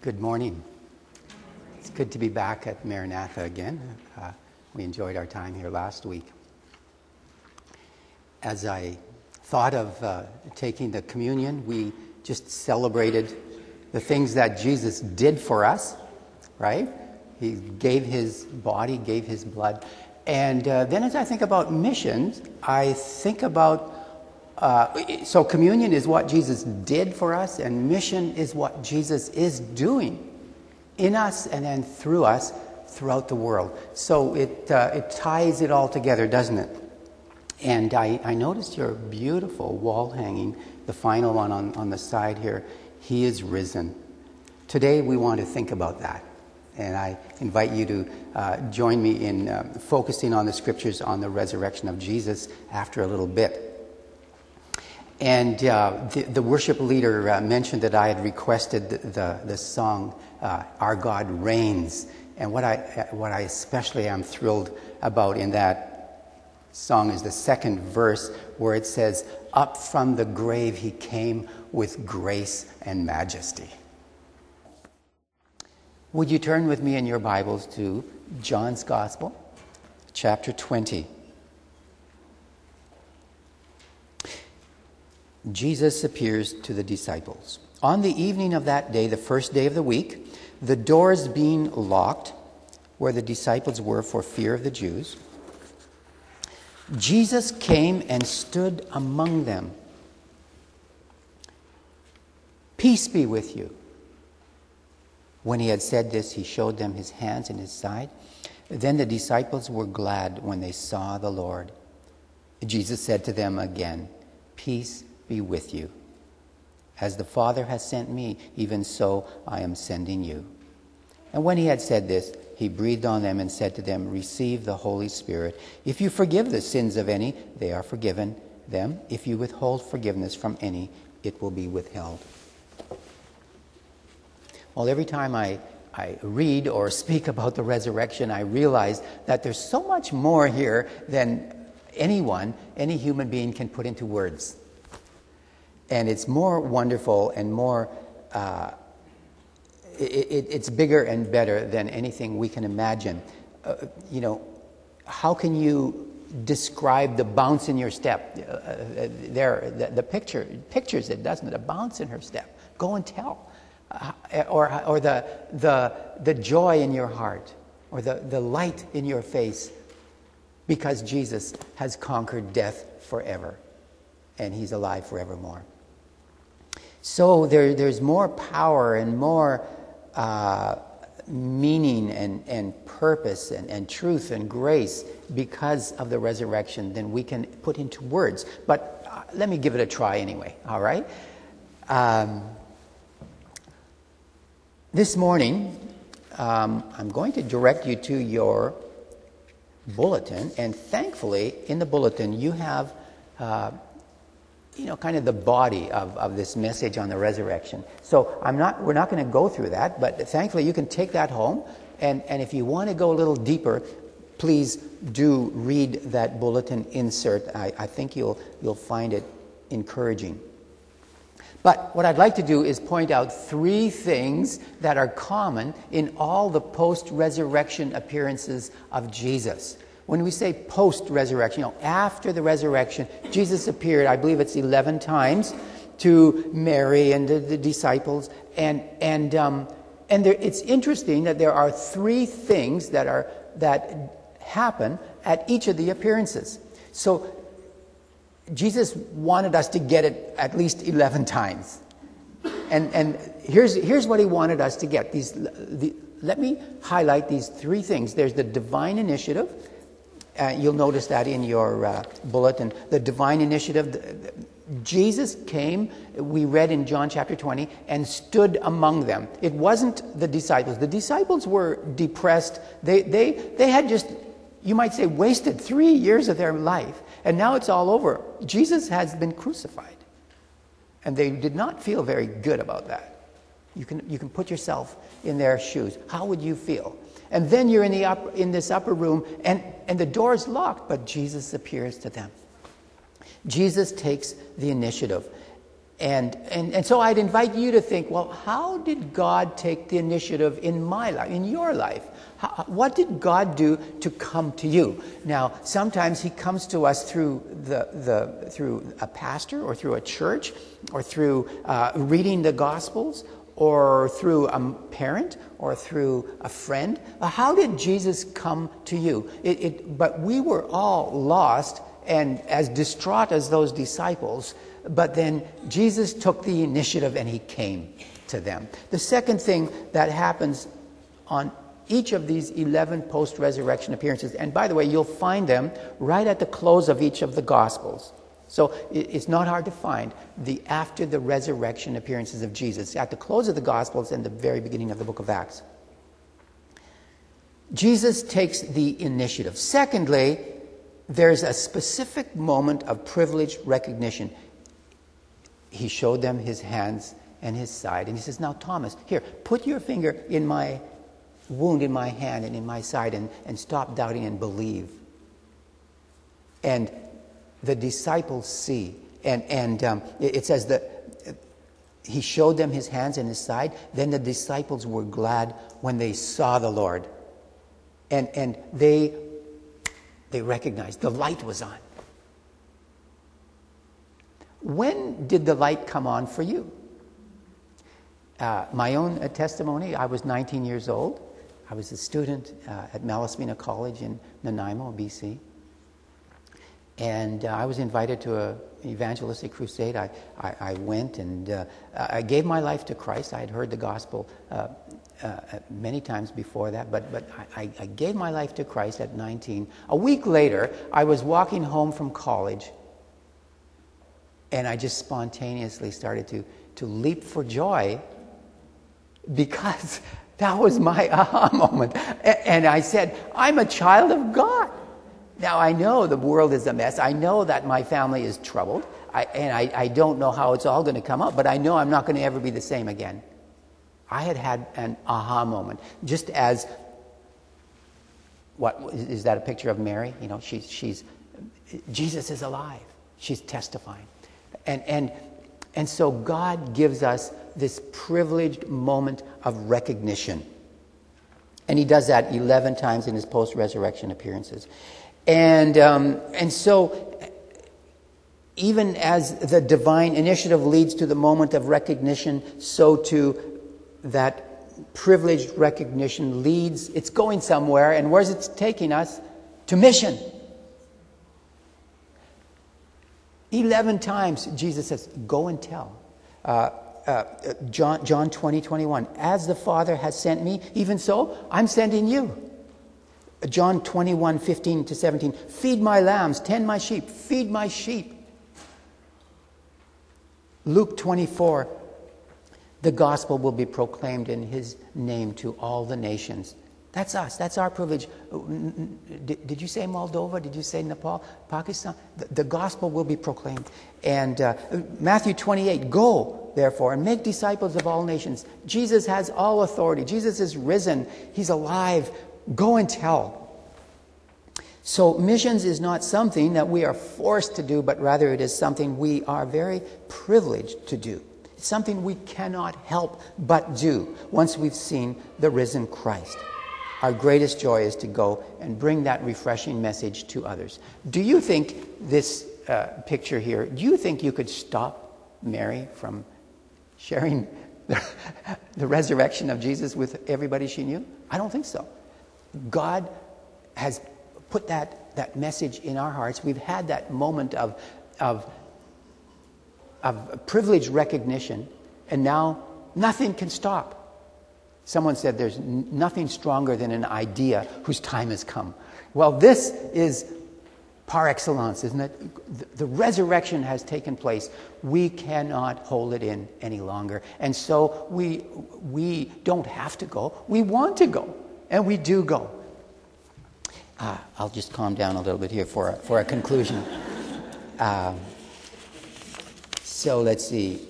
Good morning. It's good to be back at Maranatha again. We enjoyed our time here last week. As I thought of taking the communion, we just celebrated the things that Jesus did for us, right? He gave his body, gave his blood. And then as I think about missions, I think about so communion is what Jesus did for us, and mission is what Jesus is doing in us and then through us throughout the world. So it ties it all together, doesn't it? And I noticed your beautiful wall hanging, the final one on the side here. He is risen. Today we want to think about that. And I invite you to join me in focusing on the scriptures on the resurrection of Jesus after a little bit. And the worship leader mentioned that I had requested the song, Our God Reigns. And what I especially am thrilled about in that song is the second verse where it says, "Up from the grave he came with grace and majesty." Would you turn with me in your Bibles to John's Gospel, chapter 20. Jesus appears to the disciples. On the evening of that day, the first day of the week, the doors being locked where the disciples were for fear of the Jews, Jesus came and stood among them. "Peace be with you." When he had said this, he showed them his hands and his side. Then the disciples were glad when they saw the Lord. Jesus said to them again, "Peace be with you. As the Father has sent me, even so I am sending you." And when he had said this, he breathed on them and said to them, "Receive the Holy Spirit. If you forgive the sins of any, they are forgiven them. If you withhold forgiveness from any, it will be withheld." Well, every time I read or speak about the resurrection, I realize that there's so much more here than any human being can put into words. And it's more wonderful and more, it's bigger and better than anything we can imagine. How can you describe the bounce in your step? The picture pictures it, doesn't it? A bounce in her step. Go and tell. Or the joy in your heart, or the light in your face, because Jesus has conquered death forever, and he's alive forevermore. So there's more power and more meaning and purpose and truth and grace because of the resurrection than we can put into words. But let me give it a try anyway, all right? This morning, I'm going to direct you to your bulletin, and thankfully, in the bulletin, you have kind of the body of this message on the resurrection. So we're not going to go through that, but thankfully you can take that home, and if you want to go a little deeper, please do read that bulletin insert. I think you'll find it encouraging. But what I'd like to do is point out three things that are common in all the post-resurrection appearances of Jesus. When we say post-resurrection, after the resurrection, Jesus appeared, I believe it's 11 times, to Mary and the disciples. And it's interesting that there are three things that happen at each of the appearances. So Jesus wanted us to get it at least 11 times. And here's what he wanted us to get. Let me highlight these three things. There's the divine initiative. You'll notice that in your bulletin. The divine initiative. Jesus came, we read in John chapter 20, and stood among them. It wasn't the disciples. The disciples were depressed. They had just, you might say, wasted 3 years of their life. And now it's all over. Jesus has been crucified. And they did not feel very good about that. You can put yourself in their shoes. How would you feel? And then you're in this upper room, and the door's locked, but Jesus appears to them. Jesus takes the initiative. And so I'd invite you to think, well, how did God take the initiative in my life, in your life? What did God do to come to you? Now, sometimes he comes to us through through a pastor or through a church or through reading the Gospels or through a parent or through a friend. How did Jesus come to you? But we were all lost and as distraught as those disciples. But then Jesus took the initiative and he came to them. The second thing that happens on each of these 11 post-resurrection appearances, and by the way, you'll find them right at the close of each of the Gospels. So it's not hard to find the after the resurrection appearances of Jesus at the close of the Gospels and the very beginning of the book of Acts. Jesus takes the initiative. Secondly, there's a specific moment of privileged recognition. He showed them his hands and his side. And he says, now, Thomas, here, put your finger in my wound in my hand and in my side and stop doubting and believe. And the disciples see. And it says that he showed them his hands and his side. Then the disciples were glad when they saw the Lord. And they recognized the light was on. When did the light come on for you? My own testimony, I was 19 years old. I was a student at Malaspina College in Nanaimo, BC. And I was invited to an evangelistic crusade. I went and I gave my life to Christ. I had heard the gospel many times before that, but I gave my life to Christ at 19. A week later, I was walking home from college, and I just spontaneously started to leap for joy because that was my aha moment. And I said, I'm a child of God. Now, I know the world is a mess. I know that my family is troubled. I don't know how it's all going to come up, but I know I'm not going to ever be the same again. I had an aha moment. Just as, what, is that a picture of Mary? You know, she's Jesus is alive. She's testifying. And so God gives us this privileged moment of recognition. And he does that 11 times in his post-resurrection appearances. And so even as the divine initiative leads to the moment of recognition, so too that privileged recognition leads, it's going somewhere, and where's it taking us? To mission. 11 times Jesus says, go and tell. John 20:21, as the Father has sent me, even so, I'm sending you. John 21:15-17, feed my lambs, tend my sheep, feed my sheep. Luke 24, the gospel will be proclaimed in his name to all the nations. That's us. That's our privilege. Did you say Moldova? Did you say Nepal? Pakistan? The gospel will be proclaimed. And Matthew 28, go, therefore, and make disciples of all nations. Jesus has all authority. Jesus is risen. He's alive. Go and tell. So missions is not something that we are forced to do, but rather it is something we are very privileged to do. It's something we cannot help but do once we've seen the risen Christ. Our greatest joy is to go and bring that refreshing message to others. Do you think this picture here, do you think you could stop Mary from sharing the resurrection of Jesus with everybody she knew? I don't think so. God has put that message in our hearts. We've had that moment of privileged recognition, and now nothing can stop. Someone said there's nothing stronger than an idea whose time has come. Well, this is par excellence, isn't it? The resurrection has taken place. We cannot hold it in any longer. And so we don't have to go. We want to go. And we do go. I'll just calm down a little bit here for a conclusion. So let's see.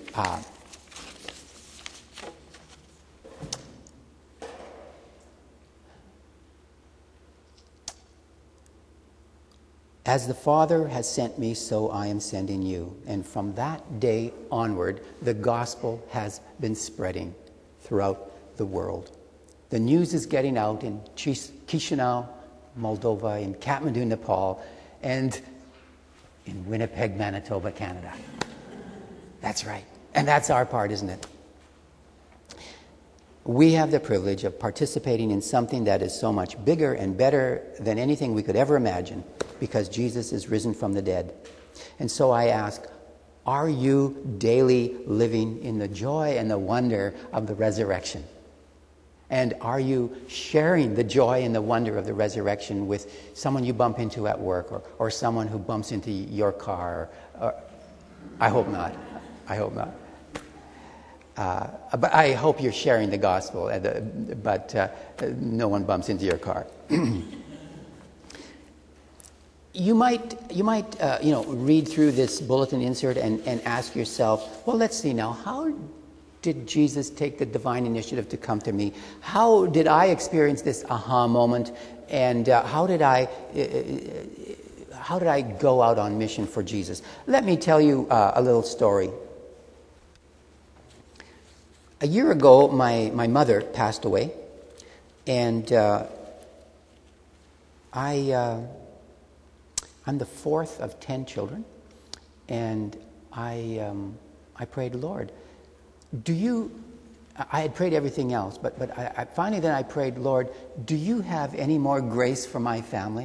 As the Father has sent me, so I am sending you. And from that day onward, the gospel has been spreading throughout the world. The news is getting out in Chisinau, Moldova, in Kathmandu, Nepal, and in Winnipeg, Manitoba, Canada. That's right. And that's our part, isn't it? We have the privilege of participating in something that is so much bigger and better than anything we could ever imagine, because Jesus is risen from the dead. And so I ask, are you daily living in the joy and the wonder of the resurrection? And are you sharing the joy and the wonder of the resurrection with someone you bump into at work, or someone who bumps into your car? I hope not. I hope not. But I hope you're sharing the gospel, but no one bumps into your car. You might read through this bulletin insert and ask yourself, well, let's see now, how did Jesus take the divine initiative to come to me? How did I experience this aha moment? And how did I go out on mission for Jesus? Let me tell you a little story. A year ago, my mother passed away, and I'm the fourth of 10 children, and I prayed, Lord, I had prayed everything else, but I finally then I prayed, Lord, do you have any more grace for my family?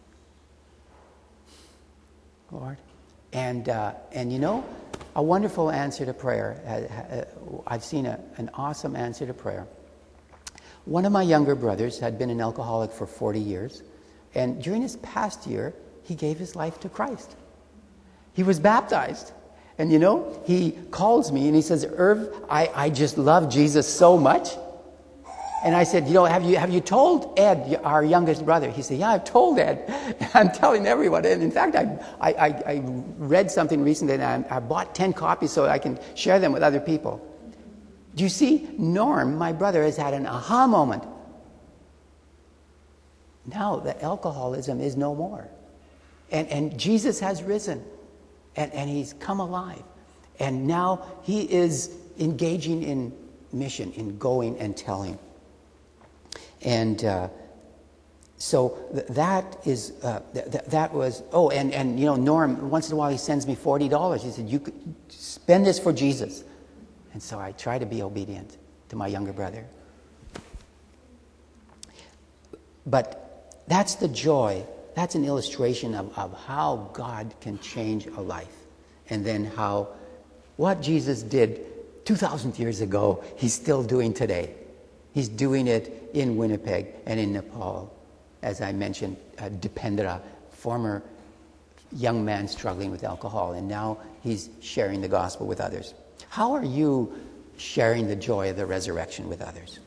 Lord. And you know, a wonderful answer to prayer. I've seen an awesome answer to prayer. One of my younger brothers had been an alcoholic for 40 years, and during his past year, he gave his life to Christ. He was baptized. And you know, he calls me and he says, Irv, I just love Jesus so much. And I said, have you told Ed, our youngest brother? He said, yeah, I've told Ed. I'm telling everyone. And in fact, I read something recently, and I bought 10 copies so I can share them with other people. Do you see? Norm, my brother, has had an aha moment. Now the alcoholism is no more. And Jesus has risen. And he's come alive. And now he is engaging in mission, in going and telling. And so that is, that was, and you know, Norm, once in a while he sends me $40. He said, you could spend this for Jesus. And so I try to be obedient to my younger brother. But that's the joy. That's an illustration of how God can change a life. And then how what Jesus did 2,000 years ago, he's still doing today. He's doing it in Winnipeg and in Nepal. As I mentioned, Dipendra, former young man struggling with alcohol, and now he's sharing the gospel with others. How are you sharing the joy of the resurrection with others?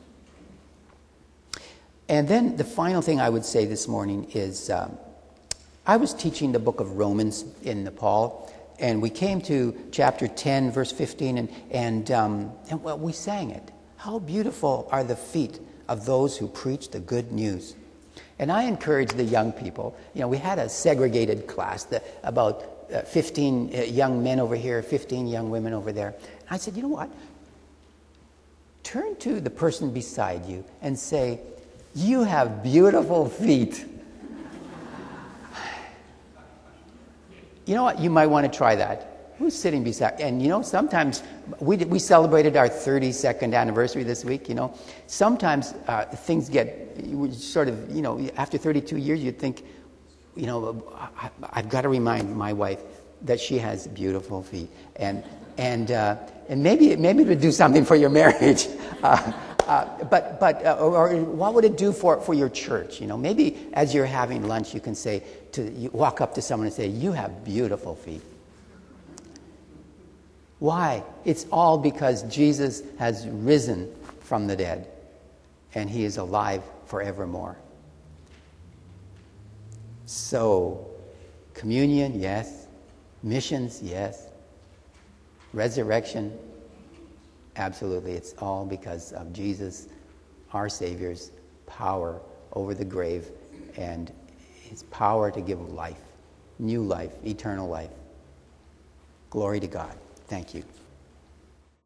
And then the final thing I would say this morning is I was teaching the book of Romans in Nepal, and we came to chapter 10, verse 15, and well, we sang it. How beautiful are the feet of those who preach the good news. And I encourage the young people. You know, we had a segregated class, about 15 young men over here, 15 young women over there. And I said, you know what? Turn to the person beside you and say, you have beautiful feet. You know what? You might want to try that. Who's sitting beside? And you know, sometimes we celebrated our 32nd anniversary this week. You know, sometimes things get sort of, you know, after 32 years, you'd think, you know, I've got to remind my wife that she has beautiful feet, and maybe it would do something for your marriage. Or what would it do for your church? You know, maybe as you're having lunch, you can say you walk up to someone and say, "You have beautiful feet." Why? It's all because Jesus has risen from the dead, and he is alive forevermore. So, communion, yes. Missions, yes. Resurrection, absolutely. It's all because of Jesus, our Savior's power over the grave and his power to give life new life, eternal life. Glory to God. Thank you.